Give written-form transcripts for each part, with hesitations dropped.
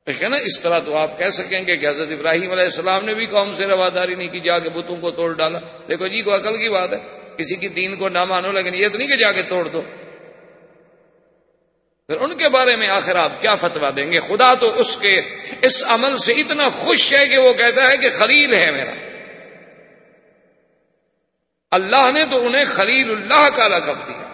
دیکھیں نا، اس طرح تو آپ کہہ سکیں گے کہ حضرت ابراہیم علیہ السلام نے بھی قوم سے رواداری نہیں کی، جا کے بتوں کو توڑ ڈالا۔ دیکھو جی، کوئی عقل کی بات ہے، کسی کی دین کو نہ مانو، لیکن یہ تو نہیں کہ جا کے توڑ دو۔ پھر ان کے بارے میں آخر آپ کیا فتویٰ دیں گے؟ خدا تو اس کے اس عمل سے اتنا خوش ہے کہ وہ کہتا ہے کہ خلیل ہے میرا۔ اللہ نے تو انہیں خلیل اللہ کا لقب دیا،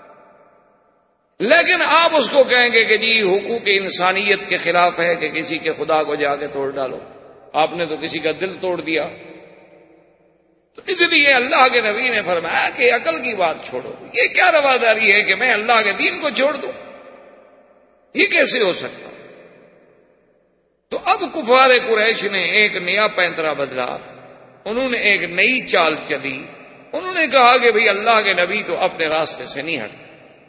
لیکن آپ اس کو کہیں گے کہ جی حقوق انسانیت کے خلاف ہے کہ کسی کے خدا کو جا کے توڑ ڈالو، آپ نے تو کسی کا دل توڑ دیا۔ تو اس لیے اللہ کے نبی نے فرمایا کہ عقل کی بات چھوڑو، یہ کیا رواداری ہے کہ میں اللہ کے دین کو چھوڑ دوں؟ یہ کیسے ہو سکتا؟ تو اب کفار قریش نے ایک نیا پینترا بدلا، انہوں نے ایک نئی چال چلی، انہوں نے کہا کہ بھئی اللہ کے نبی تو اپنے راستے سے نہیں ہٹتے۔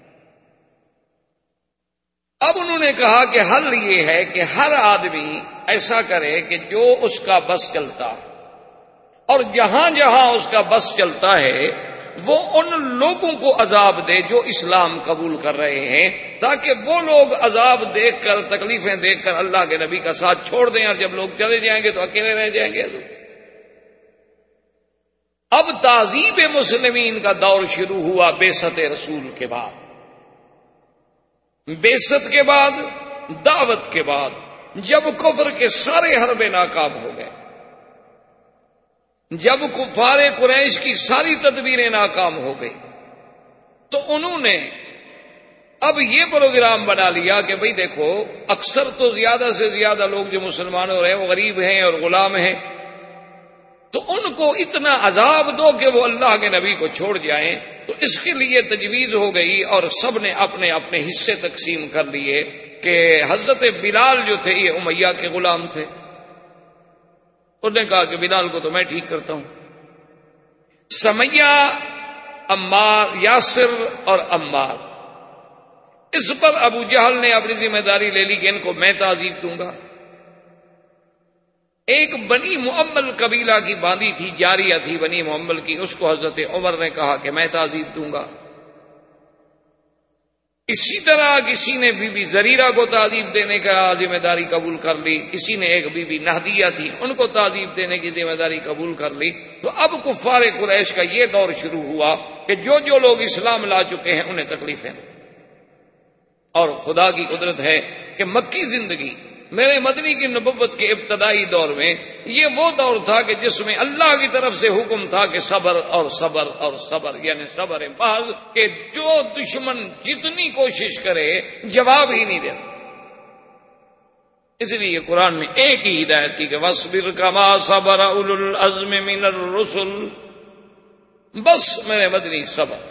اب انہوں نے کہا کہ حل یہ ہے کہ ہر آدمی ایسا کرے کہ جو اس کا بس چلتا ہے، اور جہاں جہاں اس کا بس چلتا ہے وہ ان لوگوں کو عذاب دے جو اسلام قبول کر رہے ہیں، تاکہ وہ لوگ عذاب دیکھ کر، تکلیفیں دیکھ کر اللہ کے نبی کا ساتھ چھوڑ دیں، اور جب لوگ چلے جائیں گے تو اکیلے رہ جائیں گے۔ اب تعذیب مسلمین کا دور شروع ہوا بعثت رسول کے بعد، بعثت کے بعد، دعوت کے بعد، جب کفر کے سارے حربے ناکام ہو گئے، جب کفار قریش کی ساری تدبیریں ناکام ہو گئی، تو انہوں نے اب یہ پروگرام بنا لیا کہ بھئی دیکھو، اکثر تو زیادہ سے زیادہ لوگ جو مسلمان ہو رہے ہیں وہ غریب ہیں اور غلام ہیں، تو ان کو اتنا عذاب دو کہ وہ اللہ کے نبی کو چھوڑ جائیں۔ تو اس کے لیے تجویز ہو گئی اور سب نے اپنے اپنے حصے تقسیم کر لیے کہ حضرت بلال جو تھے یہ امیہ کے غلام تھے، انہوں نے کہا کہ بلال کو تو میں ٹھیک کرتا ہوں۔ سمیہ، عمار، یاسر اور عمار، اس پر ابو جہل نے اپنی ذمہ داری لے لی کہ ان کو میں تعذیب دوں گا۔ ایک بنی معمل قبیلہ کی باندھی تھی، جاریہ تھی بنی معمل کی، اس کو حضرت عمر نے کہا کہ میں تعذیب دوں گا۔ اسی طرح کسی نے بی بی زریرہ کو تعذیب دینے کا ذمہ داری قبول کر لی، کسی نے ایک بی بی نہدیہ تھی ان کو تعذیب دینے کی ذمہ داری قبول کر لی۔ تو اب کفار قریش کا یہ دور شروع ہوا کہ جو جو لوگ اسلام لا چکے ہیں انہیں تکلیفیں دیں۔ اور خدا کی قدرت ہے کہ مکی زندگی میرے مدنی کی نبوت کے ابتدائی دور میں یہ وہ دور تھا کہ جس میں اللہ کی طرف سے حکم تھا کہ صبر اور صبر اور صبر، یعنی صبر محض، کہ جو دشمن جتنی کوشش کرے جواب ہی نہیں دیتا۔ اس لیے قرآن میں ایک ہی ہدایت کی کہ وَاصْبِرْ كَمَا صَبَرَ أُولُو الْعَزْمِ مِنَ الرُّسُلِ، بس میرے مدنی صبر۔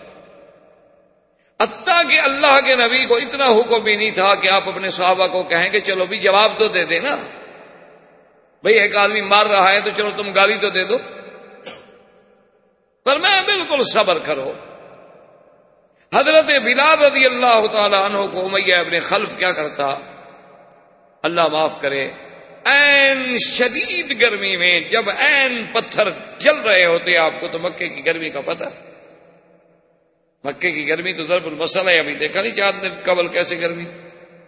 حتیٰ کہ اللہ کے نبی کو اتنا حکم بھی نہیں تھا کہ آپ اپنے صحابہ کو کہیں کہ چلو بھی جواب تو دے دے نا، بھئی ایک آدمی مار رہا ہے تو چلو تم گالی تو دے دو، پر میں بالکل صبر کرو۔ حضرت بلال رضی اللہ تعالی عنہ کو امیہ ابن خلف کیا کرتا، اللہ معاف کرے، عین شدید گرمی میں جب عین پتھر جل رہے ہوتے، آپ کو تو مکے کی گرمی کا پتہ، مکے کی گرمی تو ضرب المثل ہے، ابھی دیکھا نہیں 4 دن قبل کیسے گرمی تھی۔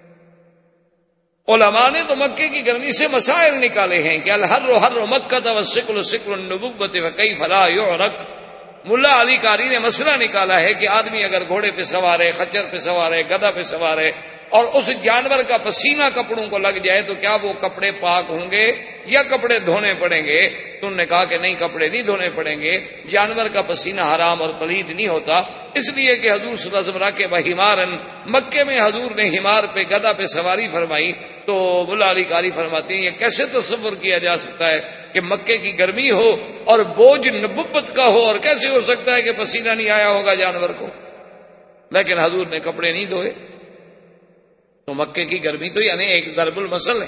علماء نے تو مکے کی گرمی سے مسائل نکالے ہیں کہ الحر حر مکہ والسکل سکل النبوۃ وکیف لا یعرق۔ ملا علی قاری نے مسئلہ نکالا ہے کہ آدمی اگر گھوڑے پہ سوار ہے، خچر پہ سوار ہے، گدھا پہ سوار ہے، اور اس جانور کا پسینہ کپڑوں کو لگ جائے تو کیا وہ کپڑے پاک ہوں گے یا کپڑے دھونے پڑیں گے؟ تو انہوں نے کہا کہ نہیں، کپڑے نہیں دھونے پڑیں گے، جانور کا پسینہ حرام اور پلید نہیں ہوتا، اس لیے کہ حضور صلی اللہ علیہ وسلم راکب حمارن، مکے میں حضور نے حمار پہ، گدھا پہ سواری فرمائی۔ تو ملا علی قاری فرماتے ہیں یہ کیسے تصور کیا جا سکتا ہے کہ مکے کی گرمی ہو اور بوجھ نبوت کا ہو، اور کیسے ہو سکتا ہے کہ پسینہ نہیں آیا ہوگا جانور کو، لیکن حضور نے کپڑے نہیں دھوئے۔ تو مکے کی گرمی تو یعنی ایک ضرب المثل ہے۔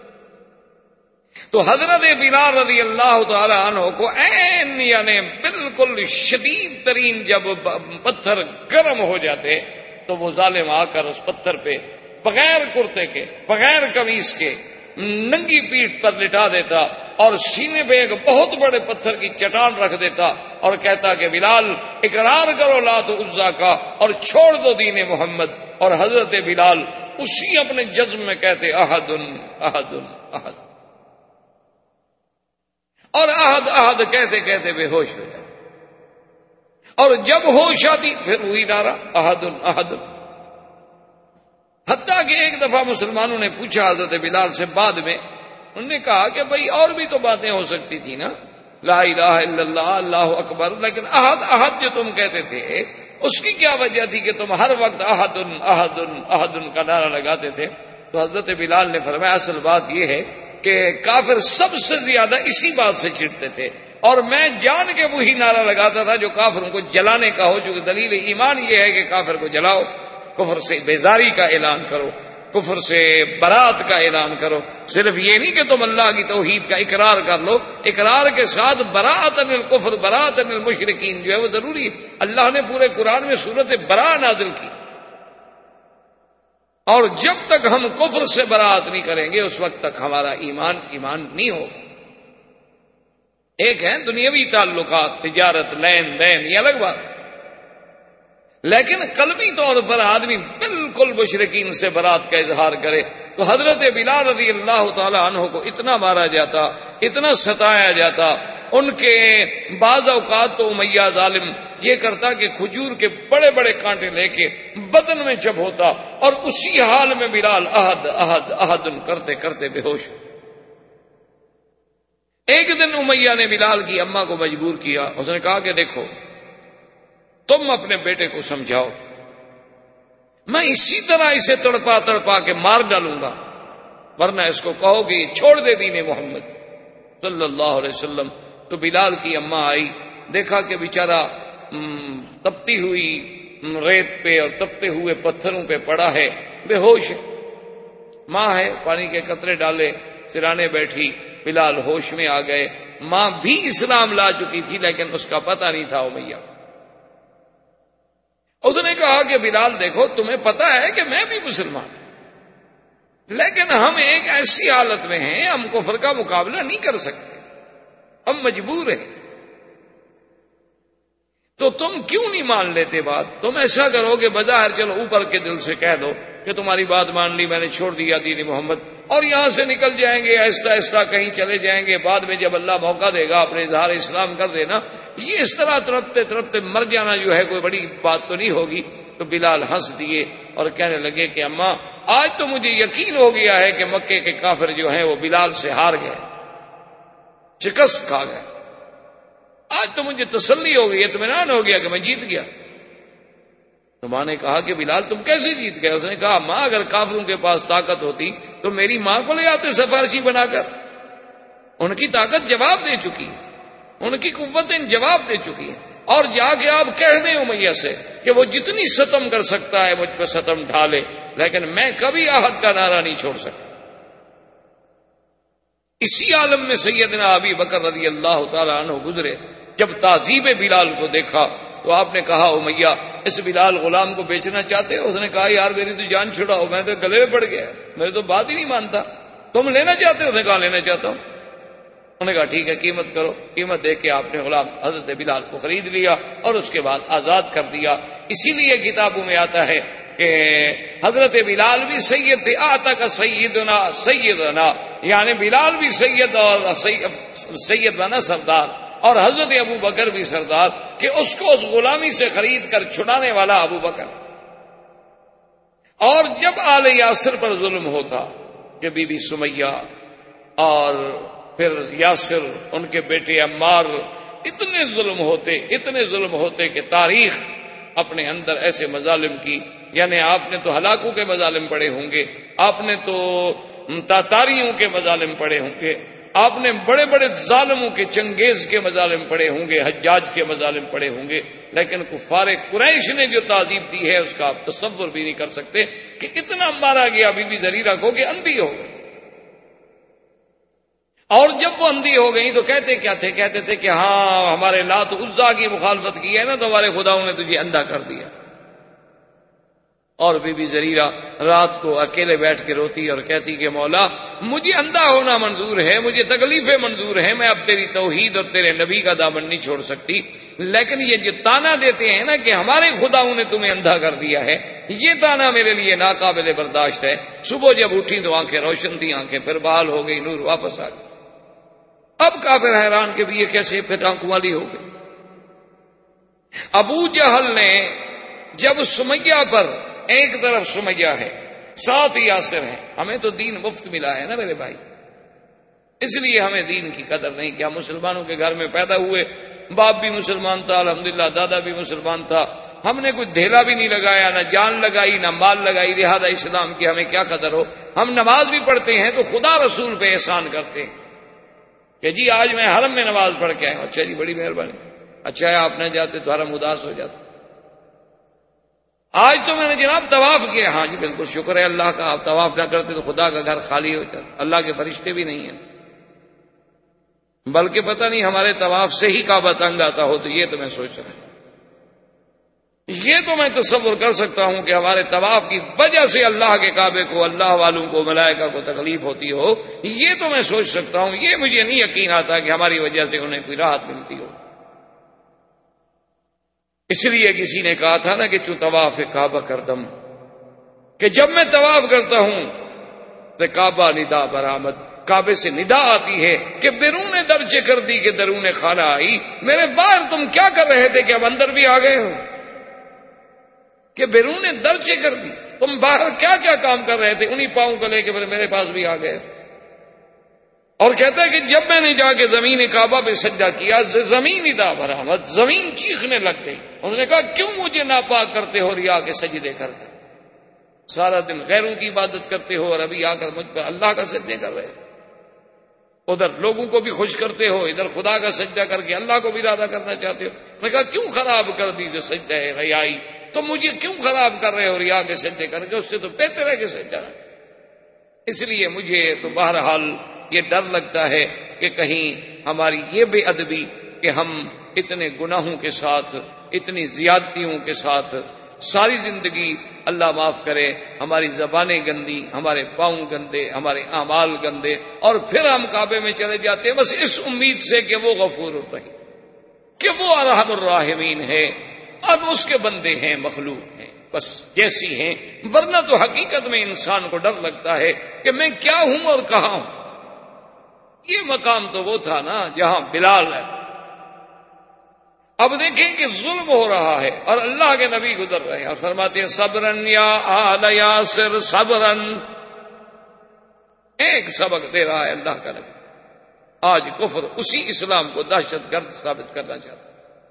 تو حضرت بلال رضی اللہ تعالی عنہ کو عین یعنی بالکل شدید ترین جب پتھر گرم ہو جاتے تو وہ ظالم آ کر اس پتھر پہ بغیر کرتے کے، بغیر قمیص کے، ننگی پیٹھ پر لٹا دیتا اور سینے پہ ایک بہت بڑے پتھر کی چٹان رکھ دیتا اور کہتا کہ بلال اقرار کرو لات و عزا کا اور چھوڑ دو دین محمد۔ اور حضرت بلال اسی اپنے جزم میں کہتے احد احد احد، اور احد احد کہتے کہتے بے ہوش ہو جاتے، اور جب ہوش آتی پھر وہی نعرہ احد احد۔ حتیٰ کہ ایک دفعہ مسلمانوں نے پوچھا حضرت بلال سے بعد میں، انہوں نے کہا کہ بھائی اور بھی تو باتیں ہو سکتی تھی نا، لا الہ الا اللہ اللہ اکبر، لیکن احد احد جو تم کہتے تھے اس کی کیا وجہ تھی کہ تم ہر وقت احد احد احد کا نعرہ لگاتے تھے؟ تو حضرت بلال نے فرمایا اصل بات یہ ہے کہ کافر سب سے زیادہ اسی بات سے چڑھتے تھے، اور میں جان کے وہی نعرہ لگاتا تھا جو کافروں کو جلانے کا ہو، جو دلیل ایمان یہ ہے کہ کافر کو جلاؤ، کفر سے بیزاری کا اعلان کرو، کفر سے برات کا اعلان کرو۔ صرف یہ نہیں کہ تم اللہ کی توحید کا اقرار کر لو، اقرار کے ساتھ براءۃ من الکفر براءۃ من المشرکین جو ہے وہ ضروری ہے۔ اللہ نے پورے قرآن میں سورۃ براء نازل کی، اور جب تک ہم کفر سے برات نہیں کریں گے اس وقت تک ہمارا ایمان نہیں ہوگا۔ ایک ہے دنیاوی تعلقات، تجارت، لین دین، یہ الگ بات، لیکن قلبی طور پر آدمی بالکل مشرکین سے برات کا اظہار کرے تو حضرت بلال رضی اللہ تعالی عنہ کو اتنا مارا جاتا، اتنا ستایا جاتا۔ ان کے بعض اوقات تو امیہ ظالم یہ کرتا کہ کھجور کے بڑے بڑے کانٹے لے کے بدن میں چب ہوتا، اور اسی حال میں بلال احد احد احد کرتے کرتے بے ہوش۔ ایک دن امیہ نے بلال کی اماں کو مجبور کیا، اس نے کہا کہ دیکھو تم اپنے بیٹے کو سمجھاؤ، میں اسی طرح اسے تڑپا تڑپا کے مار ڈالوں گا، ورنہ اس کو کہو کہ یہ چھوڑ دے دین محمد صلی اللہ علیہ وسلم۔ تو بلال کی اماں آئی، دیکھا کہ بیچارہ تپتی ہوئی ریت پہ اور تپتے ہوئے پتھروں پہ پڑا ہے، بے ہوش ہے۔ ماں ہے، پانی کے قطرے ڈالے، سرانے بیٹھی، بلال ہوش میں آ گئے۔ ماں بھی اسلام لا چکی تھی لیکن اس کا پتہ نہیں تھا امیہ۔ اس نے کہا کہ بلال دیکھو تمہیں پتہ ہے کہ میں بھی مسلمان، لیکن ہم ایک ایسی حالت میں ہیں ہم کفر کا مقابلہ نہیں کر سکتے، ہم مجبور ہیں، تو تم کیوں نہیں مان لیتے بات؟ تم ایسا کرو کہ بظاہر چلو اوپر کے دل سے کہہ دو کہ تمہاری بات مان لی، میں نے چھوڑ دیا دین محمد، اور یہاں سے نکل جائیں گے، آہستہ آہستہ کہیں چلے جائیں گے، بعد میں جب اللہ موقع دے گا اپنے اظہار اسلام کر دینا۔ یہ اس طرح تڑپتے تڑپتے مر جانا جو ہے کوئی بڑی بات تو نہیں ہوگی۔ تو بلال ہنس دیے اور کہنے لگے کہ اماں آج تو مجھے یقین ہو گیا ہے کہ مکے کے کافر جو ہیں وہ بلال سے ہار گئے، شکست کھا گئے، آج تو مجھے تسلی ہو گئی، اطمینان ہو گیا کہ میں جیت گیا۔ تو ماں نے کہا کہ بلال تم کیسے جیت گئے؟ اس نے کہا ماں اگر کافروں کے پاس طاقت ہوتی تو میری ماں کو لے آتے سفارشی بنا کر، ان کی طاقت جواب دے چکی ہے، ان کی قوتیں جواب دے چکی ہیں، اور جا کے آپ کہہ دیں امیہ سے کہ وہ جتنی ستم کر سکتا ہے مجھ پہ ستم ڈھالے، لیکن میں کبھی احد کا نعرہ نہیں چھوڑ سکتا۔ اسی عالم میں سیدنا ابی بکر رضی اللہ تعالی عنہ گزرے، جب تعذیب بلال کو دیکھا تو آپ نے کہا امیہ اس بلال غلام کو بیچنا چاہتے ہو؟ اس نے کہا یار میری تو جان چھڑاؤ، میں تو گلے میں پڑ گیا، میرے تو بات ہی نہیں مانتا، تم لینا چاہتے ہو؟ اس نے کہا لینا چاہتا ہوں۔ انہوں نے کہا ٹھیک ہے قیمت کرو۔ قیمت دے کے آپ نے غلام حضرت بلال کو خرید لیا اور اس کے بعد آزاد کر دیا۔ اسی لیے کتابوں میں آتا ہے کہ حضرت بلال بھی سید تھے، آتا کا سیدنا سیدنا، یعنی بلال بھی سید اور سید بنا سردار، اور حضرت ابو بکر بھی سردار، کہ اس کو اس غلامی سے خرید کر چھڑانے والا ابو بکر۔ اور جب آل یاسر پر ظلم ہوتا کہ بی بی سمیہ اور پھر یاسر ان کے بیٹے عمار، اتنے ظلم ہوتے کہ تاریخ اپنے اندر ایسے مظالم کی، یعنی آپ نے تو ہلاکوں کے مظالم پڑے ہوں گے، آپ نے تو تاتاریوں کے مظالم پڑے ہوں گے، آپ نے بڑے بڑے ظالموں کے چنگیز کے مظالم پڑے ہوں گے، حجاج کے مظالم پڑے ہوں گے، لیکن کفار قریش نے جو تعذیب دی ہے اس کا آپ تصور بھی نہیں کر سکتے کہ اتنا مارا گیا بی بی زریرہ کو کہ اندھی ہو گئی۔ اور جب وہ اندھی ہو گئی تو کہتے کیا تھے؟ کہتے تھے کہ ہاں ہمارے لات عزا کی مخالفت کی ہے نا تو ہمارے خداؤں نے تجھے اندھا کر دیا۔ اور بی بی زریرہ رات کو اکیلے بیٹھ کے روتی اور کہتی کہ مولا مجھے اندھا ہونا منظور ہے، مجھے تکلیفیں منظور ہیں، میں اب تیری توحید اور تیرے نبی کا دامن نہیں چھوڑ سکتی، لیکن یہ جو تانا دیتے ہیں نا کہ ہمارے خداؤں نے تمہیں اندھا کر دیا ہے، یہ تانا میرے لیے ناقابل برداشت ہے۔ صبح جب اٹھی تو آنکھیں روشن تھیں، آنکھیں پھر بحال ہو گئی، نور واپس آ گئی۔ اب کافر حیران کہ یہ کیسے پھر آنکھوں والی ہو گئی۔ ابو جہل نے جب سمیہ پر، ایک طرف سمیہ ہے، ساتھ یاسر ہے، ہمیں تو دین مفت ملا ہے نا میرے بھائی، اس لیے ہمیں دین کی قدر نہیں کہ ہم مسلمانوں کے گھر میں پیدا ہوئے، باپ بھی مسلمان تھا الحمدللہ، دادا بھی مسلمان تھا، ہم نے کوئی دھیلا بھی نہیں لگایا، نہ جان لگائی نہ مال لگائی، لہذا اسلام کی ہمیں کیا قدر ہو۔ ہم نماز بھی پڑھتے ہیں تو خدا رسول پہ احسان کرتے ہیں کہ جی آج میں حرم میں نماز پڑھ کے آیا ہوں، اچھا جی بڑی مہربانی، اچھا ہے آپ نہ جاتے تو حرم اداس ہو جاتا۔ آج تو میں نے جناب طواف کیا، ہاں جی بالکل شکر ہے اللہ کا، آپ طواف نہ کرتے تو خدا کا گھر خالی ہو جاتا، اللہ کے فرشتے بھی نہیں ہیں، بلکہ پتہ نہیں ہمارے طواف سے ہی کعبہ تنگ آتا ہو، تو یہ تو میں سوچ سکتا ہوں، یہ تو میں تصور کر سکتا ہوں کہ ہمارے طواف کی وجہ سے اللہ کے کعبے کو، اللہ والوں کو، ملائکہ کو تکلیف ہوتی ہو، یہ تو میں سوچ سکتا ہوں، یہ مجھے نہیں یقین آتا کہ ہماری وجہ سے انہیں کوئی راحت ملتی ہو۔ اس لیے کسی نے کہا تھا نا کہ چوں طواف کعبہ کردم، کہ جب میں طواف کرتا ہوں تو کعبہ ندا برآمد، کعبے سے ندا آتی ہے کہ بیرون درچے کر دی کہ درون خانہ آئی، میرے باہر تم کیا کر رہے تھے کہ اب اندر بھی آ گئے ہو، کہ بیرون درچے کر دی، تم باہر کیا کیا کام کر رہے تھے، انہی پاؤں کو لے کے میرے پاس بھی آ گئے۔ اور کہتا ہے کہ جب میں نے جا کے زمین کعبہ پہ سجدہ کیا، زمین ادا برآمد، زمین چیخنے لگ گئی، اس نے کہا کیوں مجھے ناپاک کرتے ہو ریا کے سجدے کر کے، سارا دن غیروں کی عبادت کرتے ہو اور ابھی آ کر مجھ پر اللہ کا سجدے کر رہے ہو، ادھر لوگوں کو بھی خوش کرتے ہو، ادھر خدا کا سجدہ کر کے اللہ کو بھی ارادہ کرنا چاہتے ہو۔ میں نے کہا کیوں خراب کر دی جو سجدہ ہے ریائی، تو مجھے کیوں خراب کر رہے ہو ریا کے سجدے کر کے، اس سے تو بہتر ہے کہ سجدہ۔ اس لیے مجھے تو بہرحال یہ ڈر لگتا ہے کہ کہیں ہماری یہ بے ادبی کہ ہم اتنے گناہوں کے ساتھ، اتنی زیادتیوں کے ساتھ ساری زندگی، اللہ معاف کرے، ہماری زبانیں گندی، ہمارے پاؤں گندے، ہمارے اعمال گندے، اور پھر ہم کعبے میں چلے جاتے ہیں بس اس امید سے کہ وہ غفور الرحیم، کہ وہ ارحم الراحمین ہے، اب اس کے بندے ہیں، مخلوق ہیں، بس جیسی ہیں، ورنہ تو حقیقت میں انسان کو ڈر لگتا ہے کہ میں کیا ہوں اور کہاں ہوں۔ یہ مقام تو وہ تھا نا جہاں بلال ہے، اب دیکھیں کہ ظلم ہو رہا ہے اور اللہ کے نبی گزر رہے ہیں اور فرماتے ہیں صبرن یا آل یاسر صبرن، ایک سبق دے رہا ہے اللہ کا نبی۔ آج کفر اسی اسلام کو دہشت گرد ثابت کرنا چاہتا ہے۔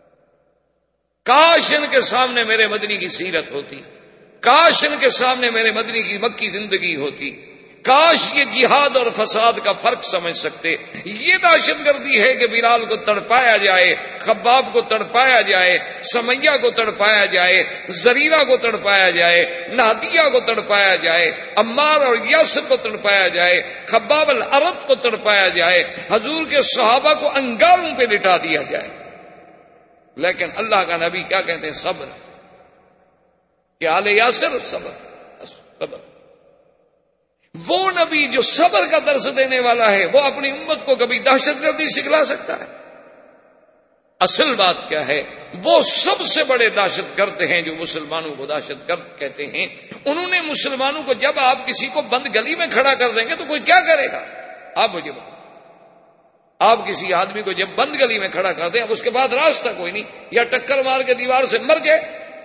کاش ان کے سامنے میرے مدنی کی سیرت ہوتی، کاش ان کے سامنے میرے مدنی کی مکی زندگی ہوتی، کاش یہ جہاد اور فساد کا فرق سمجھ سکتے۔ یہ دہشت گردی ہے کہ بلال کو تڑپایا جائے، خباب کو تڑپایا جائے، سمیہ کو تڑپایا جائے، زریرہ کو تڑپایا جائے، نادیہ کو تڑپایا جائے، عمار اور یاسر کو تڑپایا جائے، خباب الارت کو تڑپایا جائے، حضور کے صحابہ کو انگاروں پہ لٹا دیا جائے، لیکن اللہ کا نبی کیا کہتے ہیں؟ صبر، کہ آل یاسر صبر۔ وہ نبی جو صبر کا درس دینے والا ہے، وہ اپنی امت کو کبھی دہشت گردی سکھلا سکتا ہے؟ اصل بات کیا ہے؟ وہ سب سے بڑے دہشت گرد ہیں جو مسلمانوں کو دہشت گرد کہتے ہیں۔ انہوں نے مسلمانوں کو، جب آپ کسی کو بند گلی میں کھڑا کر دیں گے تو کوئی کیا کرے گا؟ آپ مجھے بتائیں، آپ کسی آدمی کو جب بند گلی میں کھڑا کر دیں، اب اس کے بعد راستہ کوئی نہیں، یا ٹکر مار کے دیوار سے مر گئے،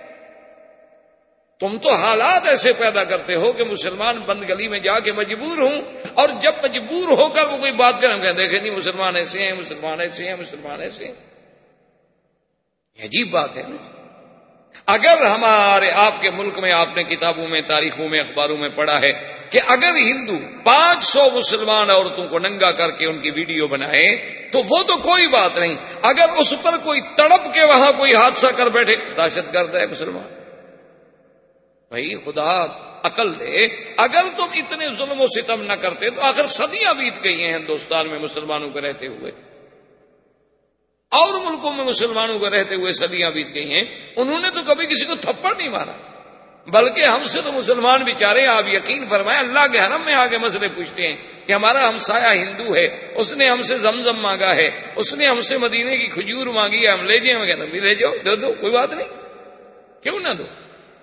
تم تو حالات ایسے پیدا کرتے ہو کہ مسلمان بند گلی میں جا کے مجبور ہوں، اور جب مجبور ہو کر وہ کوئی بات کریں کہ دیکھیں نہیں مسلمان ایسے ہیں، مسلمان ایسے ہیں، مسلمان ایسے ہیں۔ یہ عجیب بات ہے نا۔ اگر ہمارے آپ کے ملک میں، آپ نے کتابوں میں، تاریخوں میں، اخباروں میں پڑھا ہے کہ اگر ہندو 500 مسلمان عورتوں کو ننگا کر کے ان کی ویڈیو بنائے تو وہ تو کوئی بات نہیں، اگر اس پر کوئی تڑپ کے وہاں کوئی حادثہ کر بیٹھے، دہشت گرد ہے مسلمان۔ بھائی خدا عقل دے، اگر تم اتنے ظلم و ستم نہ کرتے تو آخر صدیاں بیت گئی ہیں ہندوستان میں مسلمانوں کو رہتے ہوئے، اور ملکوں میں مسلمانوں کو رہتے ہوئے صدیاں بیت گئی ہیں، انہوں نے تو کبھی کسی کو تھپڑ نہیں مارا، بلکہ ہم سے تو مسلمان بیچارے، آپ یقین فرمائیں، اللہ کے حرم میں آگے مسئلے پوچھتے ہیں کہ ہمارا ہمسایہ ہندو ہے، اس نے ہم سے زمزم مانگا ہے، اس نے ہم سے مدینے کی کھجور مانگی ہے، ہم لے جائیں وغیرہ، بھی لے جاؤ، دے دو، کوئی بات نہیں، کیوں نہ دو۔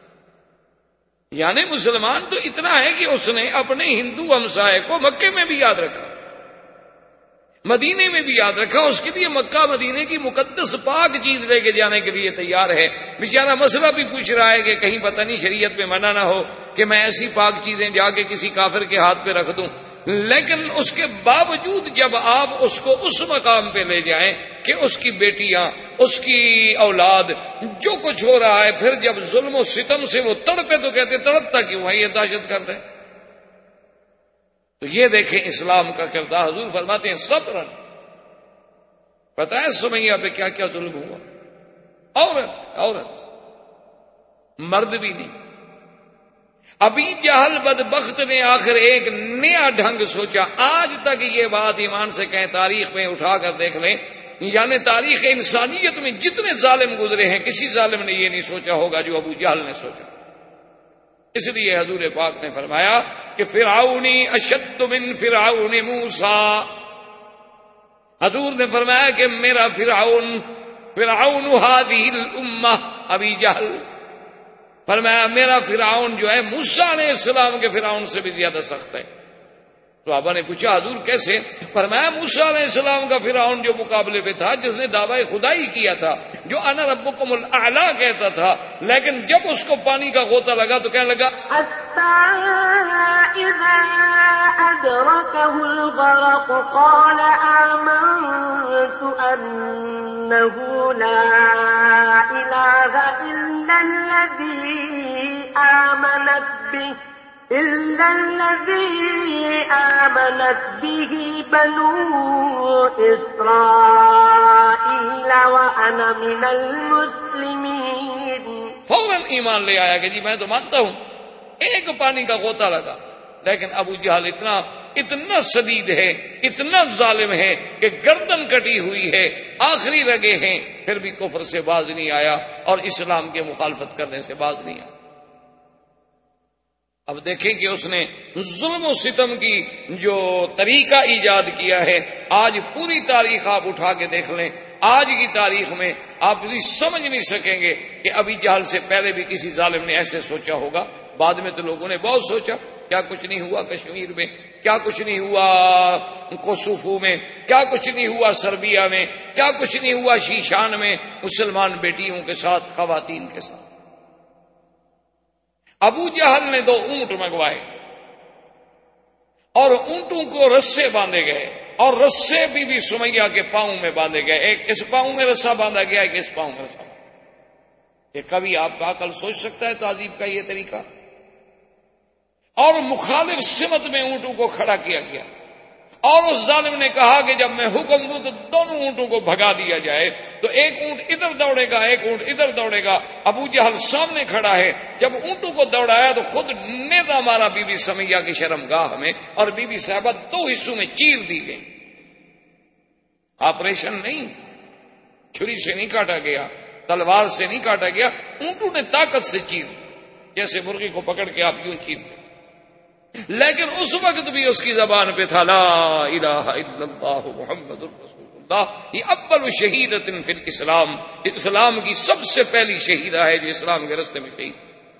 یعنی مسلمان تو اتنا ہے کہ اس نے اپنے ہندو ہمسائے کو مکے میں بھی یاد رکھا، مدینے میں بھی یاد رکھا، اس کے لیے مکہ مدینے کی مقدس پاک چیز لے کے جانے کے لیے تیار ہے۔ بیچارہ مسئلہ بھی پوچھ رہا ہے کہ کہیں پتہ نہیں شریعت میں منع نہ ہو کہ میں ایسی پاک چیزیں جا کے کسی کافر کے ہاتھ پہ رکھ دوں، لیکن اس کے باوجود جب آپ اس کو اس مقام پہ لے جائیں کہ اس کی بیٹیاں، اس کی اولاد، جو کچھ ہو رہا ہے، پھر جب ظلم و ستم سے وہ تڑپے تو کہتے تڑپتا کیوں ہے، یہ دہشت گرد ہے۔ تو یہ دیکھیں اسلام کا کردار، حضور فرماتے ہیں صبر۔ پتہ ہے سمیہ پہ کیا کیا ظلم ہوا، عورت مرد بھی نہیں۔ ابھی جہل بدبخت نے آخر ایک نیا ڈھنگ سوچا، آج تک یہ بات ایمان سے کہیں تاریخ میں اٹھا کر دیکھ لیں، یعنی تاریخ انسانیت میں جتنے ظالم گزرے ہیں کسی ظالم نے یہ نہیں سوچا ہوگا جو ابو جہل نے سوچا۔ اس لیے حضور پاک نے فرمایا کہ فرعونی اشد من فرعون موسیٰ، حضور نے فرمایا کہ میرا فرعون هذه الامہ ابی جہل، فرمایا میرا فرعون جو ہے موسیٰ علیہ السلام کے فرعون سے بھی زیادہ سخت ہے۔ صحابہ نے پوچھا حضور کیسے؟ فرمایا موسیٰ علیہ السلام کا فرعون جو مقابلے پہ تھا، جس نے دعوی خدائی کیا تھا، جو انا ربکم الاعلی کہتا تھا، لیکن جب اس کو پانی کا غوطہ لگا تو کہنے لگا اذا ادركه الغرق قال آمنت انه لا اله الا الذي آمنت به بنو إسرائيل وأنا من المسلمين۔ فوراً ایمان لے آیا کہ جی میں تو مانتا ہوں، ایک پانی کا غوطہ لگا، لیکن ابو جہل اتنا شدید ہے، اتنا ظالم ہے کہ گردن کٹی ہوئی ہے، آخری رگے ہیں، پھر بھی کفر سے باز نہیں آیا اور اسلام کے مخالفت کرنے سے باز نہیں آیا۔ اب دیکھیں کہ اس نے ظلم و ستم کی جو طریقہ ایجاد کیا ہے، آج پوری تاریخ آپ اٹھا کے دیکھ لیں، آج کی تاریخ میں آپ بھی سمجھ نہیں سکیں گے کہ ابھی جہل سے پہلے بھی کسی ظالم نے ایسے سوچا ہوگا۔ بعد میں تو لوگوں نے بہت سوچا، کیا کچھ نہیں ہوا کشمیر میں، کیا کچھ نہیں ہوا کوسوفو میں، کیا کچھ نہیں ہوا سربیا میں، کیا کچھ نہیں ہوا شیشان میں، مسلمان بیٹیوں کے ساتھ، خواتین کے ساتھ۔ ابو جہل نے 2 اونٹ منگوائے اور اونٹوں کو رسے باندھے گئے، اور رسے بی بی سمیہ کے پاؤں میں باندھے گئے، ایک اس پاؤں میں رسا باندھا گیا، ایک اس پاؤں میں رسا۔ یہ کبھی آپ کا عقل سوچ سکتا ہے تہذیب کا یہ طریقہ؟ اور مخالف سمت میں اونٹوں کو کھڑا کیا گیا، اور اس ظالم نے کہا کہ جب میں حکم دوں تو دونوں اونٹوں کو بھگا دیا جائے، تو ایک اونٹ ادھر دوڑے گا، ایک اونٹ ادھر دوڑے گا۔ ابو جہل سامنے کھڑا ہے، جب اونٹوں کو دوڑایا تو خود نیزہ مارا بی بی سمیہ کی شرمگاہ میں، اور بی بی صاحبہ 2 حصوں میں چیر دی گئی۔ آپریشن نہیں، چھری سے نہیں کاٹا گیا، تلوار سے نہیں کاٹا گیا، اونٹوں نے طاقت سے چیر، جیسے مرغی کو پکڑ کے آپ یوں چیر دیں۔ لیکن اس وقت بھی اس کی زبان پہ تھا لا الہ الا اللہ محمد الرسول اللہ۔ یہ اول شہیدۃ فی الاسلام، اسلام کی سب سے پہلی شہیدہ ہے جو اسلام کے راستے میں شہید۔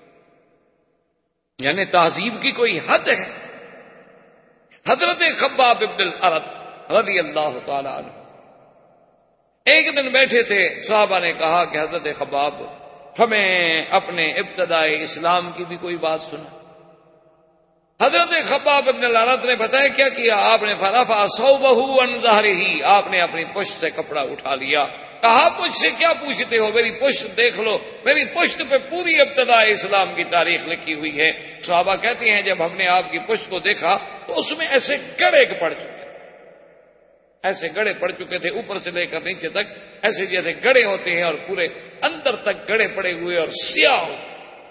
یعنی تہذیب کی کوئی حد ہے۔ حضرت خباب بن الارت رضی اللہ تعالی عنہ ایک دن بیٹھے تھے، صحابہ نے کہا کہ حضرت خباب ہمیں اپنے ابتدائی اسلام کی بھی کوئی بات سنا۔ حضرت خباب بن الارت نے بتایا کیا کیا، آپ نے فرفع ثوبہ عن ظہرہ، آپ نے اپنی پشت سے کپڑا اٹھا لیا، کہا مجھ سے کیا پوچھتے ہو، میری پشت دیکھ لو، میری پشت پہ پوری ابتداء اسلام کی تاریخ لکھی ہوئی ہے۔ صحابہ کہتے ہیں جب ہم نے آپ کی پشت کو دیکھا تو اس میں ایسے گڑے پڑ چکے تھے، ایسے گڑے پڑ چکے تھے اوپر سے لے کر نیچے تک، ایسے جیسے گڑے ہوتے ہیں، اور پورے اندر تک گڑے پڑے ہوئے اور سیاہ ہوتے،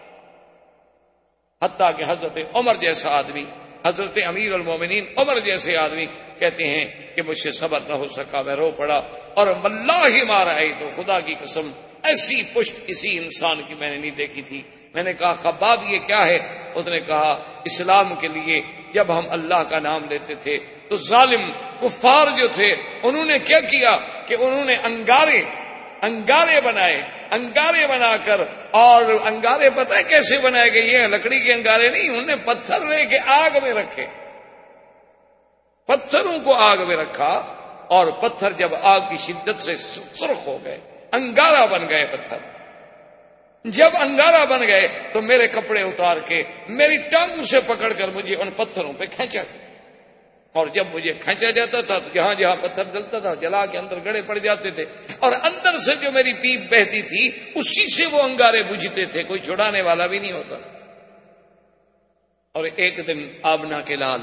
حتیٰ کہ حضرت عمر جیسا آدمی، حضرت امیر المومنین عمر جیسے آدمی کہتے ہیں کہ مجھ سے صبر نہ ہو سکا، میں رو پڑا، اور واللہ ما رأیت، تو خدا کی قسم ایسی پشت کسی انسان کی میں نے نہیں دیکھی تھی. میں نے کہا خباب یہ کیا ہے؟ اس نے کہا اسلام کے لیے جب ہم اللہ کا نام لیتے تھے تو ظالم کفار جو تھے انہوں نے کیا کیا کہ انہوں نے انگارے بنائے، انگارے بنا کر، اور انگارے پتہ ہے کیسے بنائے گئے؟ یہ لکڑی کے انگارے نہیں، انہوں نے پتھر لے کے آگ میں رکھے، پتھروں کو آگ میں رکھا، اور پتھر جب آگ کی شدت سے سرخ ہو گئے، انگارہ بن گئے پتھر. جب انگارہ بن گئے تو میرے کپڑے اتار کے میری ٹانگوں سے پکڑ کر مجھے ان پتھروں پہ کھینچا، اور جب مجھے کھینچا جاتا تھا تو جہاں جہاں پتھر جلتا تھا جلا کے اندر گڑے پڑ جاتے تھے، اور اندر سے جو میری پیپ بہتی تھی اسی سے وہ انگارے بجھتے تھے، کوئی چھڑانے والا بھی نہیں ہوتا. اور ایک دن آمنہ کے لال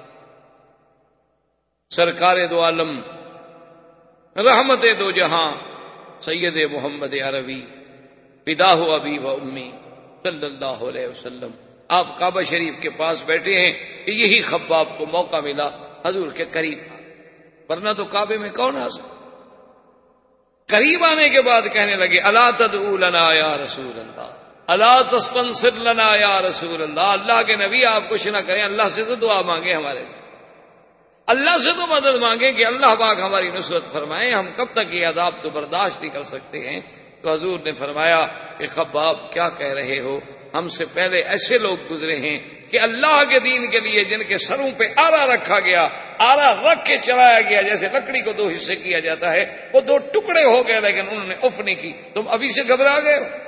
سرکار دو عالم رحمت دو جہاں سید محمد عربی فداہ ابی و امی صلی اللہ علیہ وسلم، آپ کعبہ شریف کے پاس بیٹھے ہیں کہ یہی خباب کو موقع ملا حضور کے قریب، ورنہ تو کعبے میں کون آ سکتا. قریب آنے کے بعد کہنے لگے الا تدعو لنا یا رسول اللہ، الا تستنصر لنا یا رسول اللہ، اللہ کے نبی آپ کچھ نہ کریں، اللہ سے تو دعا مانگے، ہمارے اللہ سے تو مدد مانگیں کہ اللہ پاک ہماری نصرت فرمائیں، ہم کب تک یہ عذاب تو برداشت نہیں کر سکتے ہیں. تو حضور نے فرمایا کہ خباب کیا کہہ رہے ہو، ہم سے پہلے ایسے لوگ گزرے ہیں کہ اللہ کے دین کے لیے جن کے سروں پہ آرا رکھا گیا، آرا رکھ کے چلایا گیا، جیسے لکڑی کو دو حصے کیا جاتا ہے، وہ دو ٹکڑے ہو گئے لیکن انہوں نے اف نہیں کی. تم ابھی سے گھبرا گئے ہو.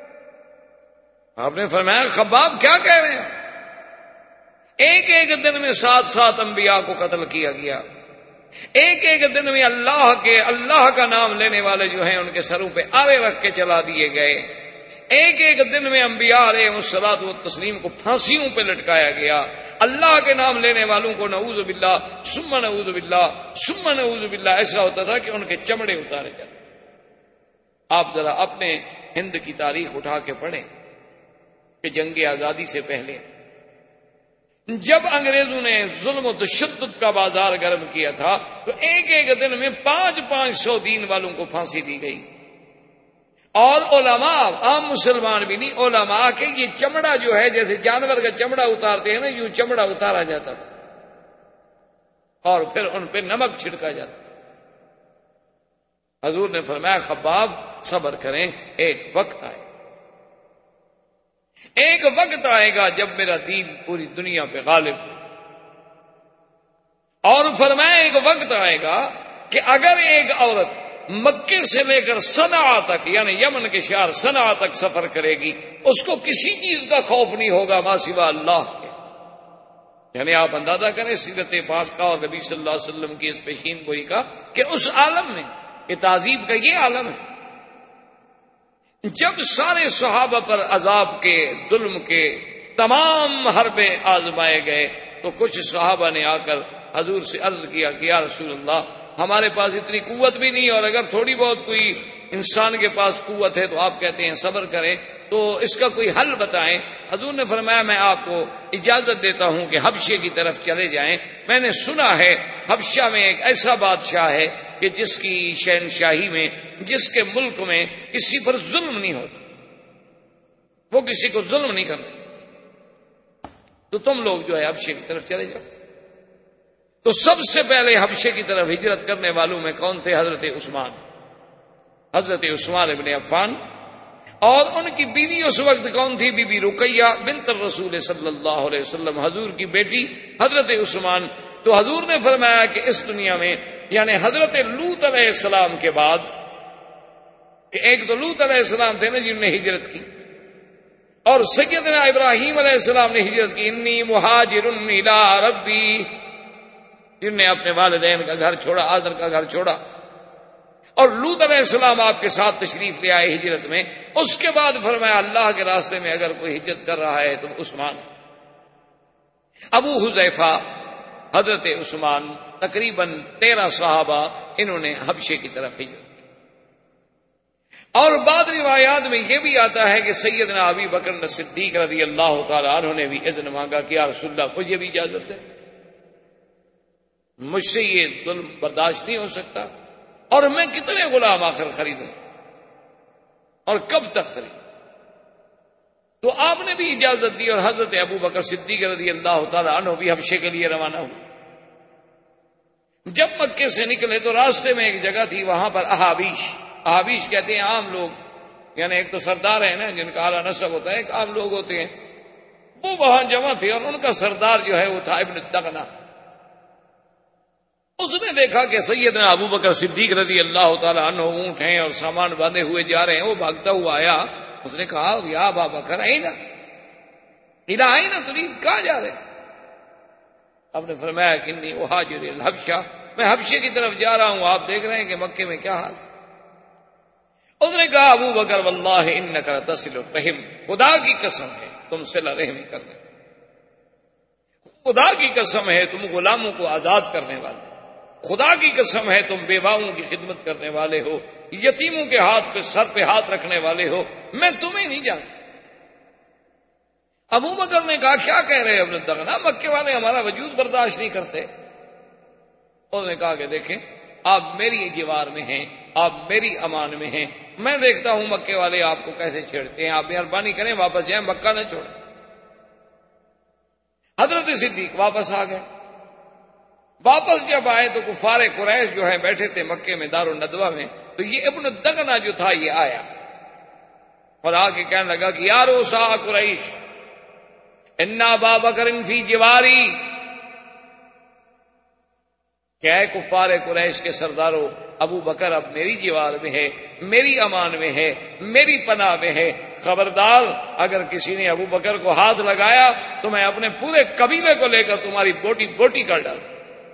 آپ نے فرمایا خباب کیا کہہ رہے ہیں؟ ایک ایک دن میں 7 انبیاء کو قتل کیا گیا، ایک ایک دن میں اللہ کا نام لینے والے جو ہیں ان کے سروں پہ آرے رکھ کے چلا دیے گئے، ایک ایک دن میں انبیاء علیہ الصلوۃ والتسلیم کو پھانسیوں پہ لٹکایا گیا. اللہ کے نام لینے والوں کو نعوذ باللہ ثم نعوذ باللہ ثم نعوذ باللہ ایسا ہوتا تھا کہ ان کے چمڑے اتارے جاتے. آپ ذرا اپنے ہند کی تاریخ اٹھا کے پڑھیں کہ جنگ آزادی سے پہلے جب انگریزوں نے ظلم و تشدد کا بازار گرم کیا تھا تو ایک ایک دن میں 500 دین والوں کو پھانسی دی گئی. اور علماء، عام مسلمان بھی نہیں، علماء کے یہ چمڑا جو ہے جیسے جانور کا چمڑا اتارتے ہیں نا، یوں چمڑا اتارا جاتا تھا اور پھر ان پہ نمک چھڑکا جاتا. حضور نے فرمایا خباب صبر کریں، ایک وقت آئے گا جب میرا دین پوری دنیا پہ غالب ہو. اور فرمایا ایک وقت آئے گا کہ اگر ایک عورت مکے سے لے کر صنعاء تک، یعنی یمن کے شہر صنعاء تک سفر کرے گی، اس کو کسی چیز کا خوف نہیں ہوگا ما سوا اللہ کے. یعنی آپ اندازہ کریں سیرت پاک کا اور نبی صلی اللہ علیہ وسلم کی اس پیشین گوئی کا کہ اس عالم میں، یہ تعذیب کا یہ عالم ہے. جب سارے صحابہ پر عذاب کے، ظلم کے تمام حربے آزمائے گئے تو کچھ صحابہ نے آ کر حضور سے عرض کیا کہ یا رسول اللہ ہمارے پاس اتنی قوت بھی نہیں، اور اگر تھوڑی بہت کوئی انسان کے پاس قوت ہے تو آپ کہتے ہیں صبر کریں، تو اس کا کوئی حل بتائیں. حضور نے فرمایا میں آپ کو اجازت دیتا ہوں کہ حبشے کی طرف چلے جائیں. میں نے سنا ہے حبشہ میں ایک ایسا بادشاہ ہے کہ جس کی شہنشاہی میں، جس کے ملک میں کسی پر ظلم نہیں ہوتا، وہ کسی کو ظلم نہیں کرتا، تو تم لوگ جو ہے حبشے کی طرف چلے جاؤ. تو سب سے پہلے حبشے کی طرف ہجرت کرنے والوں میں کون تھے؟ حضرت عثمان ابن عفان. اور ان کی بیوی اس وقت کون تھی؟ بی بی رقیہ بنت الرسول صلی اللہ علیہ وسلم، حضور کی بیٹی حضرت عثمان. تو حضور نے فرمایا کہ اس دنیا میں، یعنی حضرت لوط علیہ السلام کے بعد، کہ ایک تو لوط علیہ السلام تھے نا جنہوں نے ہجرت کی، اور سیدنا ابراہیم علیہ السلام نے ہجرت کی، انی مہاجر الی ربی، جن نے اپنے والدین کا گھر چھوڑا، آذر کا گھر چھوڑا. اور لوط علیہ السلام آپ کے ساتھ تشریف لے آئے ہجرت میں. اس کے بعد فرمایا اللہ کے راستے میں اگر کوئی ہجرت کر رہا ہے تو عثمان. ابو حذیفہ، حضرت عثمان، تقریباً 13 صحابہ انہوں نے حبشے کی طرف ہجرت کی. اور بعد روایات میں یہ بھی آتا ہے کہ سیدنا ابی بکر صدیق رضی اللہ تعالیٰ عنہ نے بھی اذن مانگا کہ یا رسول اللہ مجھے بھی اجازت دے، مجھ سے یہ ظلم برداشت نہیں ہو سکتا، اور میں کتنے غلام آخر خریدوں. اور کب تک خرید؟ تو آپ نے بھی اجازت دی اور حضرت ابو بکر صدیق رضی اللہ تعالیٰ عنہ بھی حبشے کے لیے روانہ ہوئے۔ جب مکے سے نکلے تو راستے میں ایک جگہ تھی، وہاں پر احابیش کہتے ہیں عام لوگ، یعنی ایک تو سردار ہے نا جن کا اعلیٰ نسب ہوتا ہے، ایک عام لوگ ہوتے ہیں، وہ وہاں جمع تھے اور ان کا سردار جو ہے وہ تھا ابن دغنہ۔ اس نے دیکھا کہ سیدنا ابو بکر صدیق رضی اللہ تعالیٰ عنہ اونٹ ہیں اور سامان باندھے ہوئے جا رہے ہیں، وہ بھاگتا ہوا آیا، اس نے کہا یا ابا بکر آئینا تريد، کہاں جا رہے؟ آپ نے فرمایا کہ انی اہاجر الحبشہ، میں حبشے کی طرف جا رہا ہوں، آپ دیکھ رہے ہیں کہ مکے میں کیا حال۔ اس نے کہا ابو بکر واللہ انک لتصل الرحم، خدا کی قسم ہے تم صلہ رحمی کرنے، خدا کی قسم ہے تم غلاموں کو آزاد کرنے والے، خدا کی قسم ہے تم بیواؤں کی خدمت کرنے والے ہو، یتیموں کے ہاتھ پہ سر پہ ہاتھ رکھنے والے ہو، میں تمہیں نہیں جانتا۔ ابو بکر نے کہا کیا کہہ رہے ابن دغنہ، مکے والے ہمارا وجود برداشت نہیں کرتے۔ انہوں نے کہا کہ دیکھیں آپ میری جوار میں ہیں، آپ میری امان میں ہیں، میں دیکھتا ہوں مکے والے آپ کو کیسے چھیڑتے ہیں، آپ مہربانی کریں واپس جائیں، مکہ نہ چھوڑیں۔ حضرت صدیق واپس آ گئے۔ واپس جب آئے تو کفار قریش جو ہے بیٹھے تھے مکے میں دار الندوہ میں، تو یہ ابن دغنہ جو تھا یہ آیا اور آ کے کہنے لگا کہ یا روسا قریش ان ابا بکر فی جواری، کیا ہے کفار قریش کے سرداروں، ابو بکر اب میری جوار میں ہے، میری امان میں ہے، میری پناہ میں ہے، خبردار اگر کسی نے ابو بکر کو ہاتھ لگایا تو میں اپنے پورے قبیلے کو لے کر تمہاری بوٹی بوٹی کر ڈالوں۔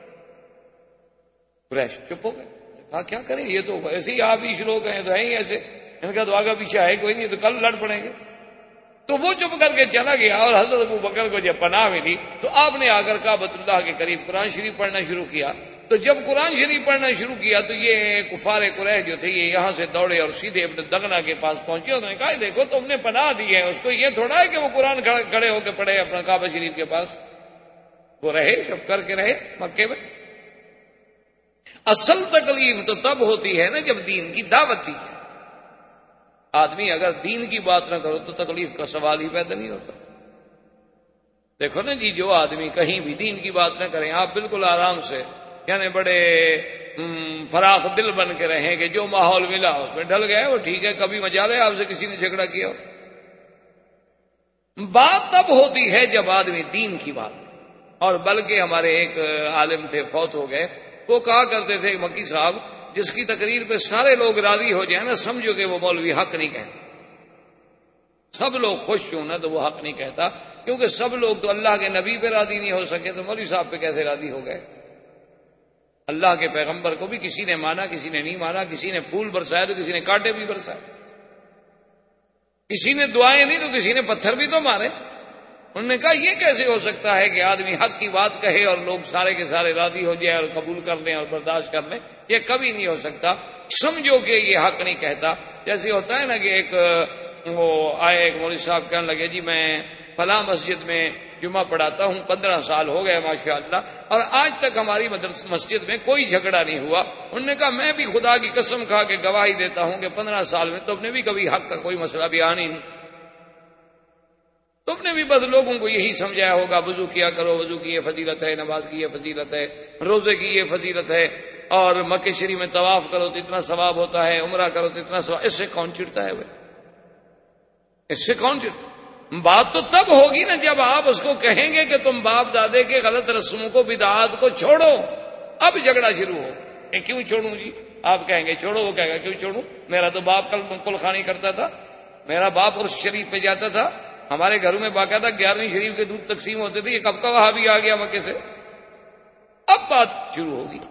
قریش چپ ہو گئے، کہا کیا کریں، یہ تو ایسے ہی آپ ہی لوگ ہیں تو ہیں ہی ایسے، ان کا تو آگا پیچھے ہے کوئی نہیں، تو کل لڑ پڑیں گے۔ تو وہ چپ کر کے چلا گیا اور حضرت ابو بکر کو جب پناہ ملی تو آپ نے آ کر کعبۃ اللہ کے قریب قرآن شریف پڑھنا شروع کیا۔ تو جب قرآن شریف پڑھنا شروع کیا تو یہ کفار قریش جو تھے یہ یہاں سے دوڑے اور سیدھے ابن دغنہ کے پاس پہنچے۔ انہوں نے کہا دیکھو تم نے پناہ دی ہے، اس کو یہ تھوڑا ہے کہ وہ قرآن کھڑے ہو کے پڑھے اپنا کعبہ شریف کے پاس، وہ رہے چپ کر کے رہے مکے میں۔ اصل تکلیف تو تب ہوتی ہے نا جب دین کی دعوت دی جائے، آدمی اگر دین کی بات نہ کرو تو تکلیف کا سوال ہی پیدا نہیں ہوتا۔ دیکھو نا جی، جو آدمی کہیں بھی دین کی بات نہ کریں، آپ بالکل آرام سے یعنی بڑے فراخ دل بن کے رہیں کہ جو ماحول ملا اس میں ڈھل گئے وہ ٹھیک ہے، کبھی مجال ہے آپ سے کسی نے جھگڑا کیا ہو۔ بات تب ہوتی ہے جب آدمی دین کی بات کرے۔ اور بلکہ ہمارے ایک عالم تھے فوت ہو گئے، وہ کہا کرتے تھے مکی صاحب جس کی تقریر پہ سارے لوگ راضی ہو جائیں نا سمجھو کہ وہ مولوی حق نہیں کہتا، سب لوگ خوش ہوں نا تو وہ حق نہیں کہتا، کیونکہ سب لوگ تو اللہ کے نبی پہ راضی نہیں ہو سکے تو مولوی صاحب پہ کیسے راضی ہو گئے؟ اللہ کے پیغمبر کو بھی کسی نے مانا کسی نے نہیں مانا، کسی نے پھول برسائے تو کسی نے کانٹے بھی برسائے، کسی نے دعائیں دی تو کسی نے پتھر بھی تو مارے۔ انہوں نے کہا یہ کیسے ہو سکتا ہے کہ آدمی حق کی بات کہے اور لوگ سارے کے سارے راضی ہو جائے اور قبول کر لیں اور برداشت کر لیں، یہ کبھی نہیں ہو سکتا۔ سمجھو کہ یہ حق نہیں کہتا۔ جیسے ہوتا ہے نا کہ ایک وہ آئے ایک مولوی صاحب کہنے لگے جی میں فلاں مسجد میں جمعہ پڑھاتا ہوں، 15 سال ہو گئے ماشاءاللہ، اور آج تک ہماری مسجد میں کوئی جھگڑا نہیں ہوا۔ انہوں نے کہا میں بھی خدا کی قسم کھا کے گواہی دیتا ہوں کہ 15 سال میں تم نے بھی کبھی حق کا کوئی مسئلہ بیان ہی نہیں، تم نے بھی بس لوگوں کو یہی سمجھایا ہوگا وضو کیا کرو، وضو کی یہ فضیلت ہے، نماز کی یہ فضیلت ہے، روزے کی یہ فضیلت ہے، اور مکہ شریف میں طواف کرو تو اتنا ثواب ہوتا ہے، عمرہ کرو تو اتنا ثواب۔ اس سے کون چڑھتا ہے بھائی؟ اس سے کون چڑھتا؟ بات تو تب ہوگی نا جب آپ اس کو کہیں گے کہ تم باپ دادے کے غلط رسموں کو بدعات کو چھوڑو، اب جھگڑا شروع ہو۔ کیوں چھوڑوں جی؟ آپ کہیں گے چھوڑو، وہ کہے گا کیوں چھوڑوں، میرا تو باپ کل خانی کرتا تھا، میرا باپ عرس شریف پہ جاتا تھا، ہمارے گھروں میں باقاعدہ 11ویں شریف کے دودھ تقسیم ہوتے تھے، یہ کب کا وہاں بھی آ گیا مکے سے؟ اب بات شروع ہوگی۔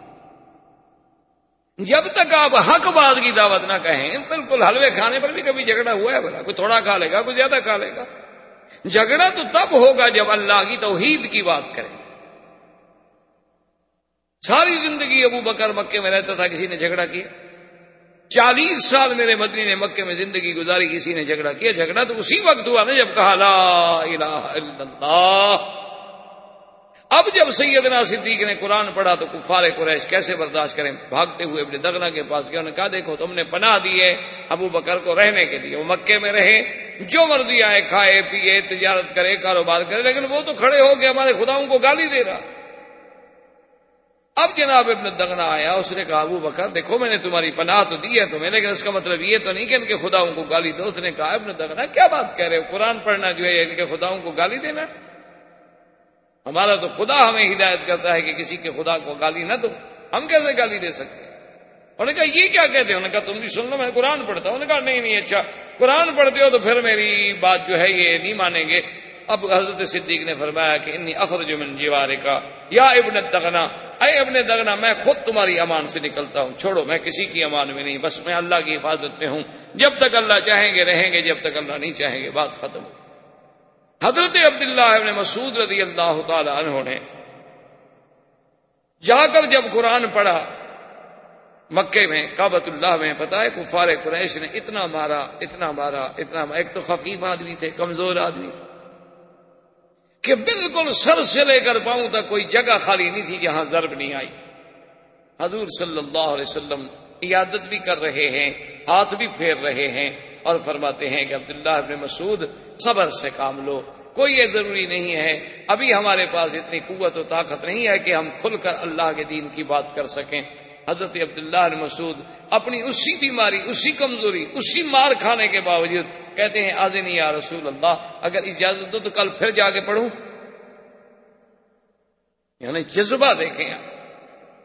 جب تک آپ حق بات کی دعوت نہ کہیں، بالکل حلوے کھانے پر بھی کبھی جھگڑا ہوا ہے بھلا؟ کوئی تھوڑا کھا لے گا، کوئی زیادہ کھا لے گا۔ جھگڑا تو تب ہوگا جب اللہ کی توحید کی بات کریں۔ ساری زندگی ابو بکر مکے میں رہتا تھا، کسی نے جھگڑا کیا؟ 40 سال میرے مدنی نے مکے میں زندگی گزاری، کسی نے جھگڑا کیا؟ جھگڑا تو اسی وقت ہوا نا جب کہا لا الہ الا اللہ۔ اب جب سیدنا صدیق نے قرآن پڑھا تو کفار قریش کیسے برداشت کریں، بھاگتے ہوئے ابن دغنہ کے پاس گئے، انہوں نے کہا دیکھو تم نے پناہ دی ہے ابو بکر کو رہنے کے لیے، وہ مکے میں رہے، جو مرضی آئے کھائے پیے تجارت کرے کاروبار کرے، لیکن وہ تو کھڑے ہو کے ہمارے خداؤں کو گالی دے رہا۔ اب جناب ابن دغنہ آیا، اس نے کہا ابو بکر دیکھو میں نے تمہاری پناہ تو دی ہے تمہیں، لیکن اس کا مطلب یہ تو نہیں کہ ان کے خداؤں کو گالی دو۔ اس نے کہا ابن دغنہ کیا بات کہہ رہے ہو، قرآن پڑھنا جو ہے ان کے خداؤں کو گالی دینا؟ ہمارا تو خدا ہمیں ہدایت کرتا ہے کہ کسی کے خدا کو گالی نہ دو، ہم کیسے گالی دے سکتے ہیں؟ انہوں نے کہا یہ کیا کہتے ہیں؟ انہوں نے کہا تم بھی سن لو، میں قرآن پڑھتا ہوں۔ انہوں نے کہا نہیں اچھا قرآن پڑھتے ہو تو پھر میری بات جو ہے یہ نہیں مانیں گے۔ اب حضرت صدیق نے فرمایا کہ انی اخرج من جوارک یا ابن دغنہ، اے ابن دغنہ میں خود تمہاری امان سے نکلتا ہوں، چھوڑو میں کسی کی امان میں نہیں، بس میں اللہ کی حفاظت میں ہوں، جب تک اللہ چاہیں گے رہیں گے، جب تک اللہ نہیں چاہیں گے بات ختم۔ حضرت عبداللہ ابن مسعود رضی اللہ تعالی عنہ نے جا کر جب قرآن پڑھا مکے میں کعبۃ اللہ میں، پتہ ہے کفار قریش نے اتنا مارا اتنا مارا اتنا مارا، ایک تو خفیف آدمی تھے کمزور آدمی تھے کہ بالکل سر سے لے کر پاؤں تک کوئی جگہ خالی نہیں تھی جہاں ضرب نہیں آئی۔ حضور صلی اللہ علیہ وسلم عیادت بھی کر رہے ہیں، ہاتھ بھی پھیر رہے ہیں اور فرماتے ہیں کہ عبداللہ ابن مسعود صبر سے کام لو، کوئی یہ ضروری نہیں ہے، ابھی ہمارے پاس اتنی قوت و طاقت نہیں ہے کہ ہم کھل کر اللہ کے دین کی بات کر سکیں۔ حضرت عبداللہ بن مسعود اپنی اسی بیماری، اسی کمزوری، اسی مار کھانے کے باوجود کہتے ہیں آذنی یا رسول اللہ، اگر اجازت دو تو کل پھر جا کے پڑھوں۔ یعنی جذبہ دیکھیں آپ،